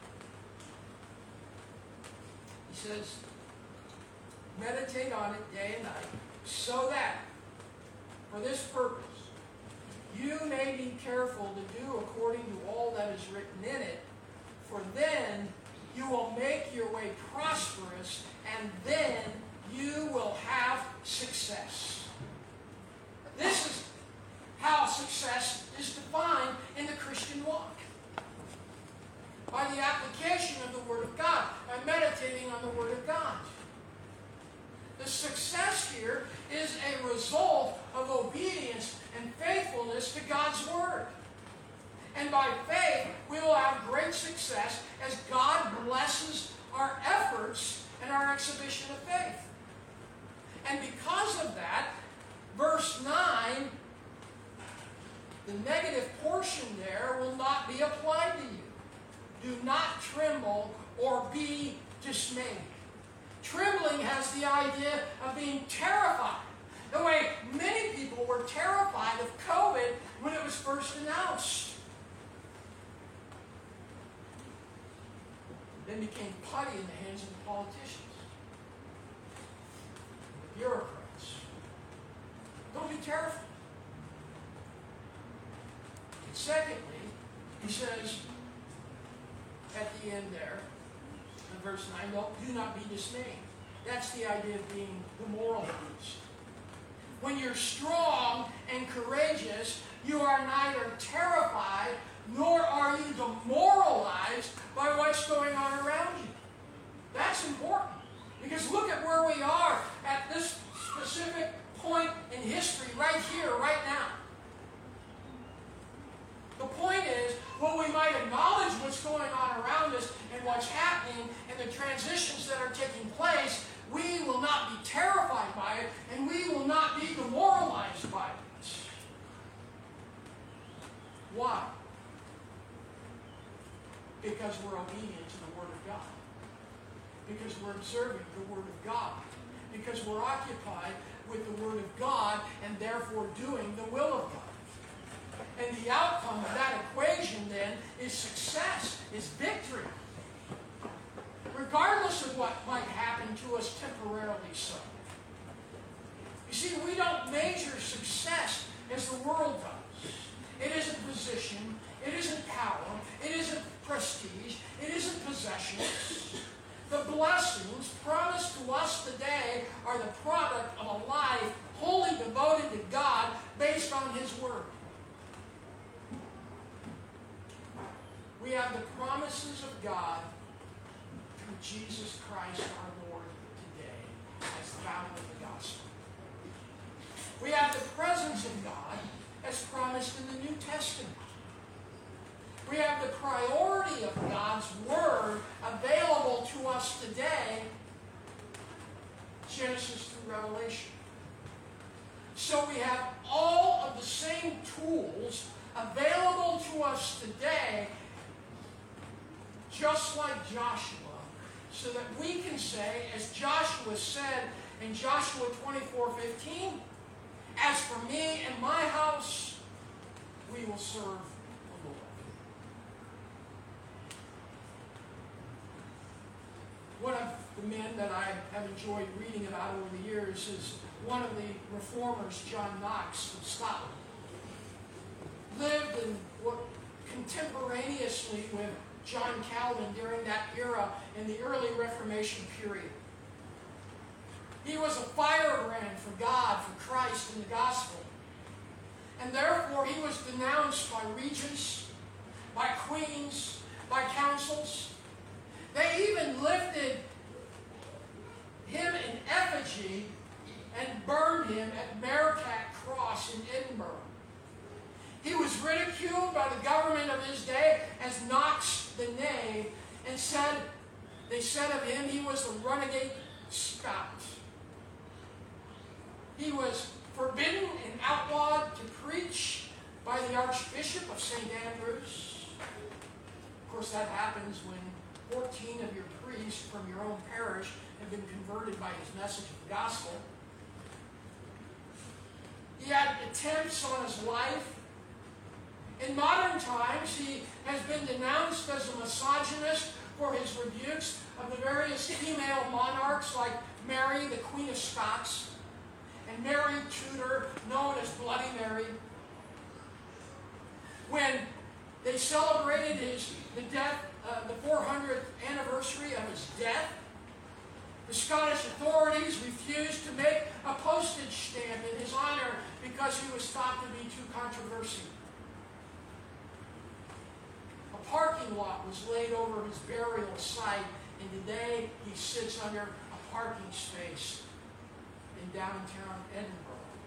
Speaker 2: He says, meditate on it day and night, so that, for this purpose, you may be careful to do according to all that is written in it, for then you will make your way prosperous, and then you will have success. This is how success is defined in the Christian walk. By the application of the Word of God, by meditating on the Word of God. is a result of obedience and faithfulness to God's Word. And by faith, we will have great success as God blesses our efforts and our exhibition of faith. And because of that, verse 9, the negative portion there will not be applied to you. Do not tremble or be dismayed. Trembling has the idea of being terrified. The way many people were terrified of COVID when it was first announced. Then became putty in the hands of the politicians, the bureaucrats. Don't be terrified. And secondly, he says at the end there, in verse 9, do not be dismayed. That's the idea of being demoralized. When you're strong and courageous, you are neither terrified nor are you demoralized by what's going on around you. That's important. Because look at where we are at this specific point in history, right here, right now. The point is, while we might acknowledge what's going on around us and what's happening and the transitions that are taking place, we will not be terrified by it and we will not be demoralized by it. Why? Because we're obedient to the Word of God. Because we're observing the Word of God. Because we're occupied with the Word of God and therefore doing the will of God. And the outcome of that equation then is success, is victory. Regardless of what might happen to us temporarily so. You see, we don't measure success as the world does. It isn't position, it isn't power, it isn't prestige, it isn't possessions. The blessings promised to us today are the product of a life wholly devoted to God based on His Word. We have the promises of God through Jesus Christ our Lord today as found in the gospel. We have the presence of God as promised in the New Testament. We have the priority of God's Word available to us today, Genesis through Revelation. So we have all of the same tools available to us today, just like Joshua, so that we can say, as Joshua said in Joshua 24:15, as for me and my house, we will serve the Lord. One of the men that I have enjoyed reading about over the years is one of the reformers, John Knox of Scotland. Lived contemporaneously with John Calvin during that era in the early Reformation period. He was a firebrand for God, for Christ, and the gospel. And therefore he was denounced by regents, by queens, by councils. They even lifted him in effigy and burned him at Mercat Cross in Edinburgh. He was ridiculed by the government of his day as Knox the Knave, and they said of him he was a renegade Scot. He was forbidden and outlawed to preach by the Archbishop of St. Andrews. Of course, that happens when 14 of your priests from your own parish have been converted by his message of the gospel. He had attempts on his life. In modern times, he has been denounced as a misogynist for his rebukes of the various female monarchs like Mary, the Queen of Scots, and Mary Tudor, known as Bloody Mary. When they celebrated the 400th anniversary of his death, the Scottish authorities refused to make a postage stamp in his honor because he was thought to be too controversial. A parking lot was laid over his burial site, and today he sits under a parking space in downtown Edinburgh.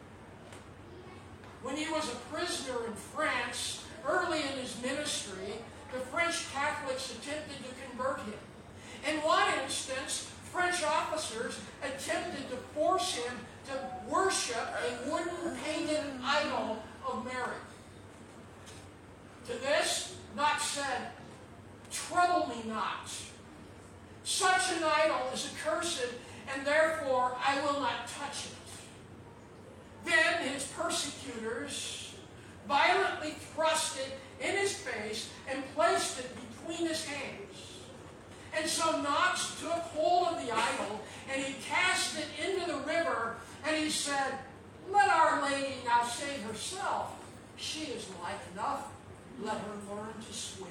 Speaker 2: When he was a prisoner in France, early in his ministry, the French Catholics attempted to convert him. In one instance, French officers attempted to force him to worship a wooden painted idol of Mary. To this, Knox said, "Trouble me not. Such an idol is accursed, and therefore I will not touch it." Then his persecutors violently thrust it in his face and placed it between his hands. And so Knox took hold of the idol and he cast it into the river, and he said, "Let Our Lady now save herself. She is like enough. Let her learn to swim."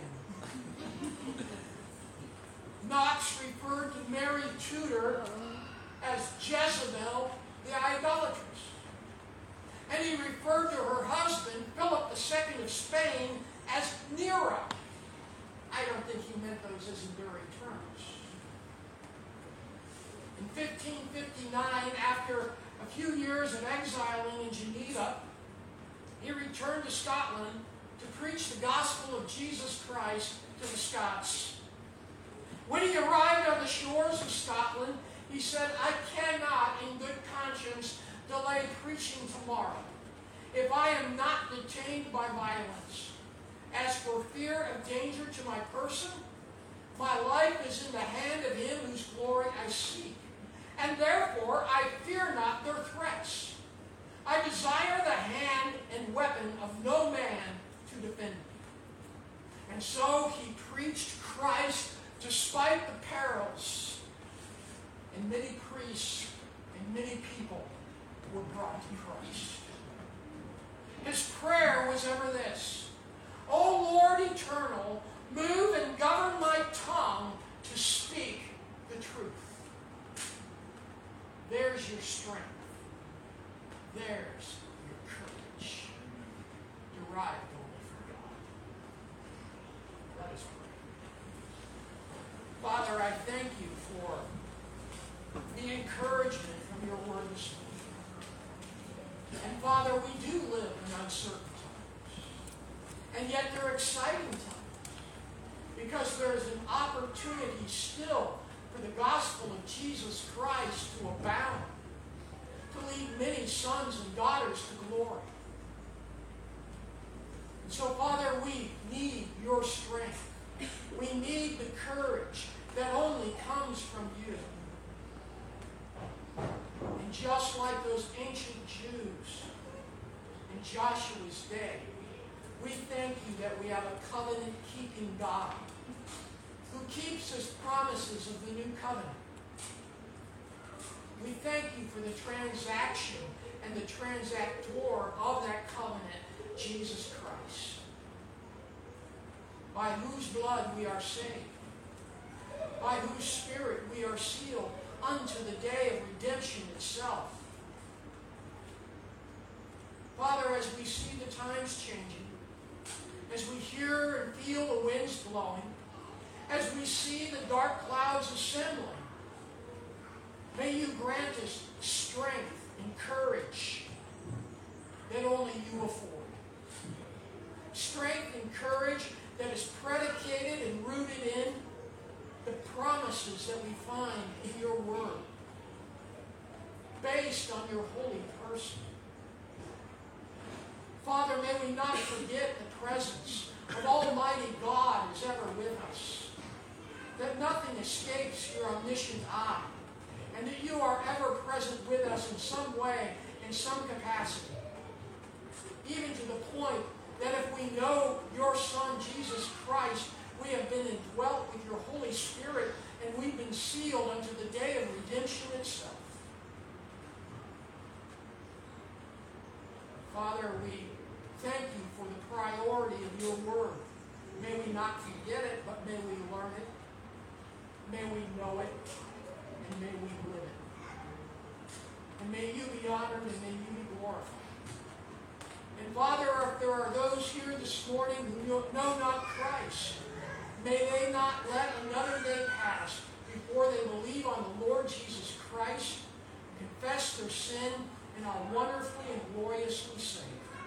Speaker 2: Knox referred to Mary Tudor as Jezebel the idolatress. And he referred to her husband, Philip II of Spain, as Nero. I don't think he meant those as enduring terms. In 1559, after a few years of exiling in Geneva, he returned to Scotland to preach the gospel of Jesus Christ to the Scots. When he arrived on the shores of Scotland, he said, "I cannot, in good conscience, delay preaching tomorrow, if I am not detained by violence. As for fear of danger to my person, my life is in the hand of him whose glory I seek, and therefore I fear not their threats. I desire the hand and weapon of no man to defend me." And so he preached Christ despite the perils, and many priests and many people were brought to Christ. His prayer was ever this: "O Lord eternal, move and govern my tongue to speak the truth." There's your strength. There's your courage, derived only from God. Let us pray. Father, I thank you for the encouragement from your word this morning. And Father, we do live in uncertain times. And yet they're exciting times, because there is an opportunity still for the gospel of Jesus Christ to abound, to lead many sons and daughters to glory. And so, Father, we need your strength. We need the courage that only comes from you. And just like those ancient Jews in Joshua's day, we thank you that we have a covenant-keeping God who keeps his promises of the new covenant. We thank you for the transaction and the transactor of that covenant, Jesus Christ, by whose blood we are saved, by whose Spirit we are sealed unto the day of redemption itself. Father, as we see the times changing, as we hear and feel the winds blowing, as we see the dark clouds assembling, may you grant us strength and courage that only you afford. Strength and courage that is predicated and rooted in the promises that we find in your word, based on your holy person. Father, may we not forget the presence of Almighty God is ever with us, that nothing escapes your omniscient eye, and that you are ever present with us in some way, in some capacity, even to the point that if we know your Son, Jesus Christ, we have been indwelt with your Holy Spirit, and we've been sealed unto the day of redemption itself. Father, we thank you for the priority of your word. May we not forget it, but may we learn it. May we know it, and may we live it. And may you be honored, and may you be glorified. And Father, if there are those here this morning who know not Christ, may they not let another day pass before they believe on the Lord Jesus Christ, confess their sin, and are wonderfully and gloriously saved.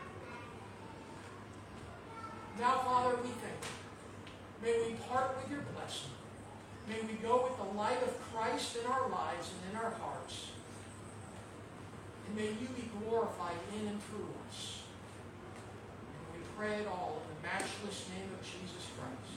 Speaker 2: Now, Father, we thank you. May we part with your blessing. May we go with the light of Christ in our lives and in our hearts. And may you be glorified in and through us. And we pray it all in the matchless name of Jesus Christ.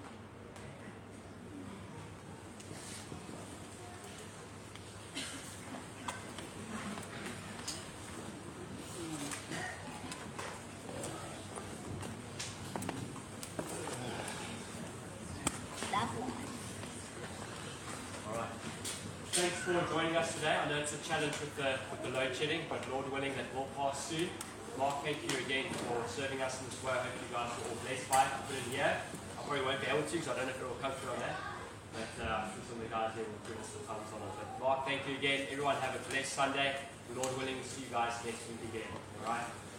Speaker 3: Thanks for joining us today. I know it's a challenge with the load shedding, but Lord willing, that will pass soon. Mark, thank you again for serving us in this way. I hope you guys are all blessed by it. I put it in here. I probably won't be able to, because I don't know if it will come through on that. But I'm sure some of the guys here will bring us the thumbs on it. But Mark, thank you again. Everyone have a blessed Sunday. Lord willing, we'll see you guys next week again. All right?